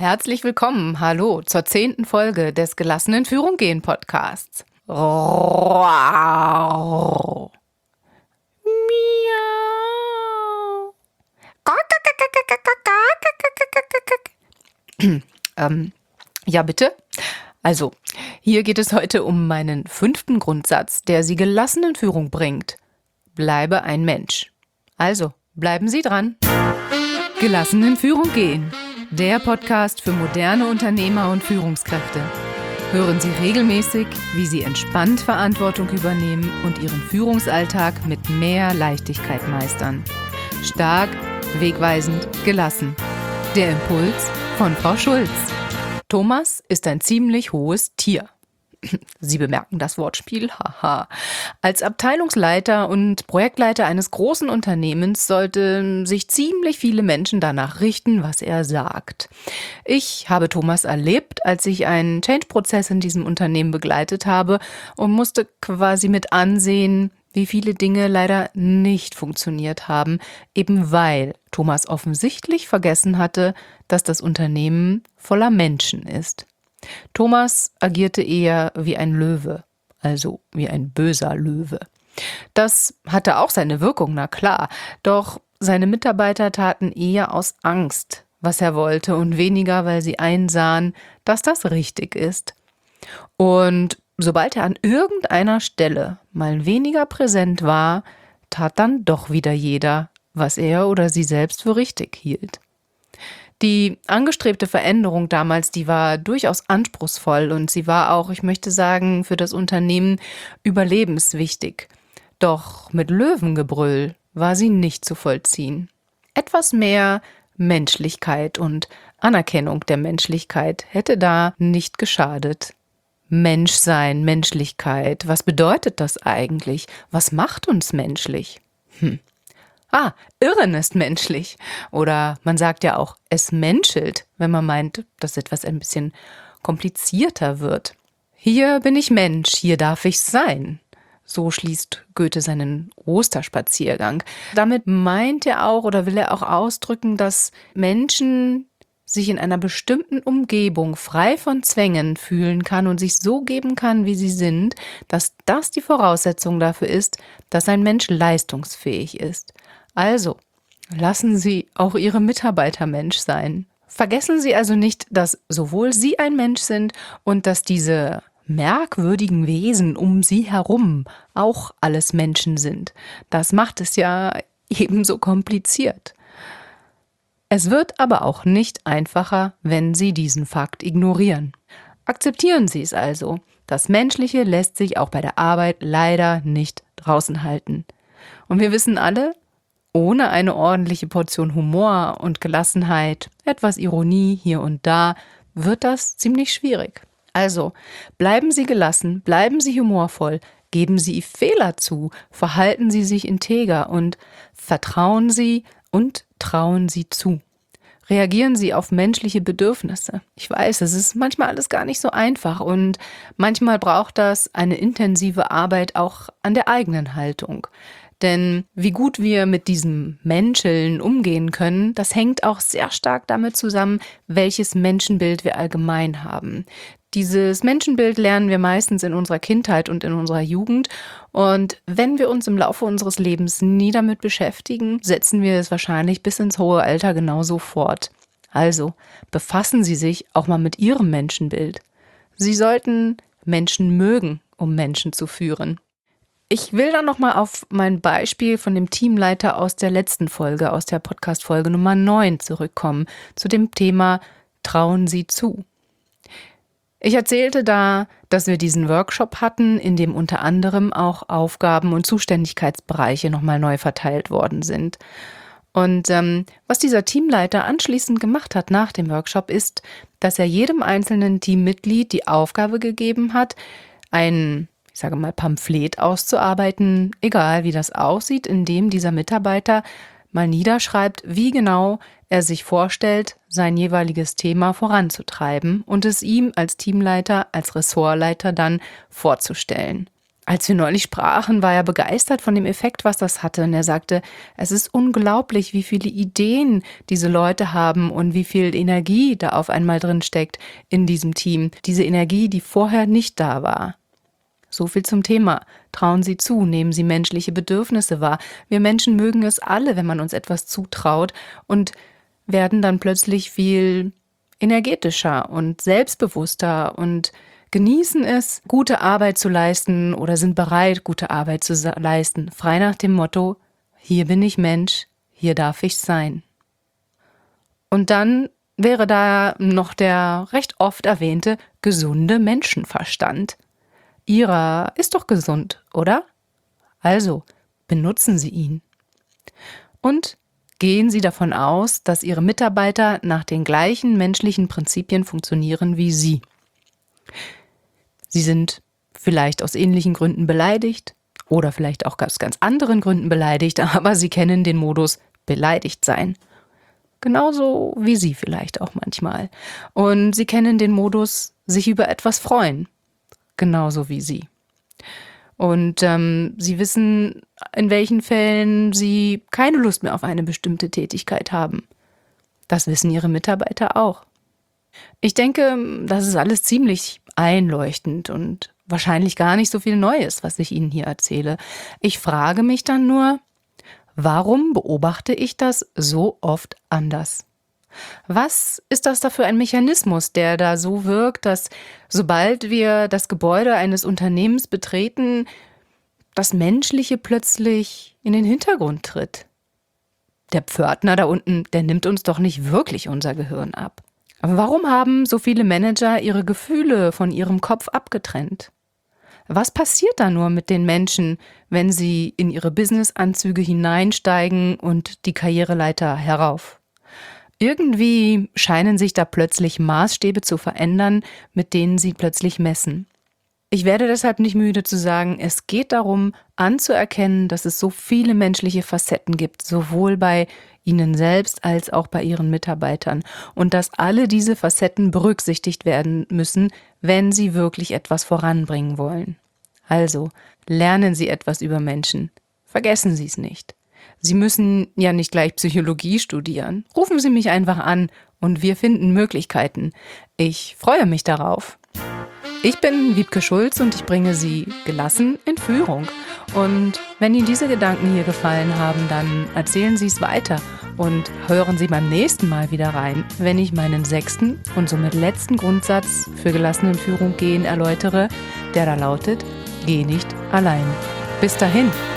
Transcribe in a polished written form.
Herzlich willkommen, hallo, zur 10. Folge des Gelassenen Führung gehen Podcasts. Miau. Ja, bitte? Also, hier geht es heute um meinen 5. Grundsatz, der Sie gelassen in Führung bringt. Bleibe ein Mensch. Also, bleiben Sie dran. Gelassen in Führung gehen. Der Podcast für moderne Unternehmer und Führungskräfte. Hören Sie regelmäßig, wie Sie entspannt Verantwortung übernehmen und Ihren Führungsalltag mit mehr Leichtigkeit meistern. Stark, wegweisend, gelassen. Der Impuls von Frau Schulz. Thomas ist ein ziemlich hohes Tier. Sie bemerken das Wortspiel, haha. Als Abteilungsleiter und Projektleiter eines großen Unternehmens sollten sich ziemlich viele Menschen danach richten, was er sagt. Ich habe Thomas erlebt, als ich einen Change-Prozess in diesem Unternehmen begleitet habe und musste quasi mit ansehen, wie viele Dinge leider nicht funktioniert haben, eben weil Thomas offensichtlich vergessen hatte, dass das Unternehmen voller Menschen ist. Thomas agierte eher wie ein Löwe, also wie ein böser Löwe. Das hatte auch seine Wirkung, na klar, doch seine Mitarbeiter taten eher aus Angst, was er wollte, und weniger, weil sie einsahen, dass das richtig ist. Und sobald er an irgendeiner Stelle mal weniger präsent war, tat dann doch wieder jeder, was er oder sie selbst für richtig hielt. Die angestrebte Veränderung damals, die war durchaus anspruchsvoll und sie war auch, ich möchte sagen, für das Unternehmen überlebenswichtig. Doch mit Löwengebrüll war sie nicht zu vollziehen. Etwas mehr Menschlichkeit und Anerkennung der Menschlichkeit hätte da nicht geschadet. Menschsein, Menschlichkeit, was bedeutet das eigentlich? Was macht uns menschlich? Irren ist menschlich. Oder man sagt ja auch, es menschelt, wenn man meint, dass etwas ein bisschen komplizierter wird. Hier bin ich Mensch, hier darf ich sein. So schließt Goethe seinen Osterspaziergang. Damit meint er auch oder will er auch ausdrücken, dass Menschen sich in einer bestimmten Umgebung frei von Zwängen fühlen kann und sich so geben kann, wie sie sind, dass das die Voraussetzung dafür ist, dass ein Mensch leistungsfähig ist. Also, lassen Sie auch Ihre Mitarbeiter Mensch sein. Vergessen Sie also nicht, dass sowohl Sie ein Mensch sind und dass diese merkwürdigen Wesen um Sie herum auch alles Menschen sind. Das macht es ja ebenso kompliziert. Es wird aber auch nicht einfacher, wenn Sie diesen Fakt ignorieren. Akzeptieren Sie es also. Das Menschliche lässt sich auch bei der Arbeit leider nicht draußen halten. Und wir wissen alle, ohne eine ordentliche Portion Humor und Gelassenheit, etwas Ironie hier und da, wird das ziemlich schwierig. Also, bleiben Sie gelassen, bleiben Sie humorvoll, geben Sie Fehler zu, verhalten Sie sich integer und vertrauen Sie und trauen Sie zu. Reagieren Sie auf menschliche Bedürfnisse. Ich weiß, es ist manchmal alles gar nicht so einfach und manchmal braucht das eine intensive Arbeit auch an der eigenen Haltung. Denn wie gut wir mit diesem Menscheln umgehen können, das hängt auch sehr stark damit zusammen, welches Menschenbild wir allgemein haben. Dieses Menschenbild lernen wir meistens in unserer Kindheit und in unserer Jugend. Und wenn wir uns im Laufe unseres Lebens nie damit beschäftigen, setzen wir es wahrscheinlich bis ins hohe Alter genauso fort. Also befassen Sie sich auch mal mit Ihrem Menschenbild. Sie sollten Menschen mögen, um Menschen zu führen. Ich will dann nochmal auf mein Beispiel von dem Teamleiter aus der letzten Folge, aus der Podcast-Folge Nummer 9 zurückkommen, zu dem Thema Trauen Sie zu. Ich erzählte da, dass wir diesen Workshop hatten, in dem unter anderem auch Aufgaben und Zuständigkeitsbereiche nochmal neu verteilt worden sind. Und was dieser Teamleiter anschließend gemacht hat nach dem Workshop ist, dass er jedem einzelnen Teammitglied die Aufgabe gegeben hat, ein Pamphlet auszuarbeiten, egal wie das aussieht, in dem dieser Mitarbeiter mal niederschreibt, wie genau er sich vorstellt, sein jeweiliges Thema voranzutreiben und es ihm als Teamleiter, als Ressortleiter dann vorzustellen. Als wir neulich sprachen, war er begeistert von dem Effekt, was das hatte. Und er sagte, es ist unglaublich, wie viele Ideen diese Leute haben und wie viel Energie da auf einmal drin steckt in diesem Team. Diese Energie, die vorher nicht da war. So viel zum Thema. Trauen Sie zu, nehmen Sie menschliche Bedürfnisse wahr. Wir Menschen mögen es alle, wenn man uns etwas zutraut und werden dann plötzlich viel energetischer und selbstbewusster und genießen es, gute Arbeit zu leisten oder sind bereit, gute Arbeit zu leisten. Frei nach dem Motto, hier bin ich Mensch, hier darf ich sein. Und dann wäre da noch der recht oft erwähnte gesunde Menschenverstand. Ihrer ist doch gesund, oder? Also, benutzen Sie ihn. Und gehen Sie davon aus, dass Ihre Mitarbeiter nach den gleichen menschlichen Prinzipien funktionieren wie Sie. Sie sind vielleicht aus ähnlichen Gründen beleidigt oder vielleicht auch aus ganz anderen Gründen beleidigt, aber Sie kennen den Modus beleidigt sein. Genauso wie Sie vielleicht auch manchmal. Und Sie kennen den Modus sich über etwas freuen. Genauso wie Sie. Und Sie wissen, in welchen Fällen Sie keine Lust mehr auf eine bestimmte Tätigkeit haben. Das wissen Ihre Mitarbeiter auch. Ich denke, das ist alles ziemlich einleuchtend und wahrscheinlich gar nicht so viel Neues, was ich Ihnen hier erzähle. Ich frage mich dann nur, warum beobachte ich das so oft anders? Was ist das da für ein Mechanismus, der da so wirkt, dass sobald wir das Gebäude eines Unternehmens betreten, das Menschliche plötzlich in den Hintergrund tritt? Der Pförtner da unten, der nimmt uns doch nicht wirklich unser Gehirn ab. Aber warum haben so viele Manager ihre Gefühle von ihrem Kopf abgetrennt? Was passiert da nur mit den Menschen, wenn sie in ihre Businessanzüge hineinsteigen und die Karriereleiter herauf? Irgendwie scheinen sich da plötzlich Maßstäbe zu verändern, mit denen sie plötzlich messen. Ich werde deshalb nicht müde zu sagen, es geht darum, anzuerkennen, dass es so viele menschliche Facetten gibt, sowohl bei Ihnen selbst als auch bei Ihren Mitarbeitern. Und dass alle diese Facetten berücksichtigt werden müssen, wenn Sie wirklich etwas voranbringen wollen. Also, lernen Sie etwas über Menschen. Vergessen Sie es nicht. Sie müssen ja nicht gleich Psychologie studieren. Rufen Sie mich einfach an und wir finden Möglichkeiten. Ich freue mich darauf. Ich bin Wiebke Schulz und ich bringe Sie gelassen in Führung. Und wenn Ihnen diese Gedanken hier gefallen haben, dann erzählen Sie es weiter und hören Sie beim nächsten Mal wieder rein, wenn ich meinen 6. und somit letzten Grundsatz für gelassen in Führung gehen erläutere, der da lautet, geh nicht allein. Bis dahin.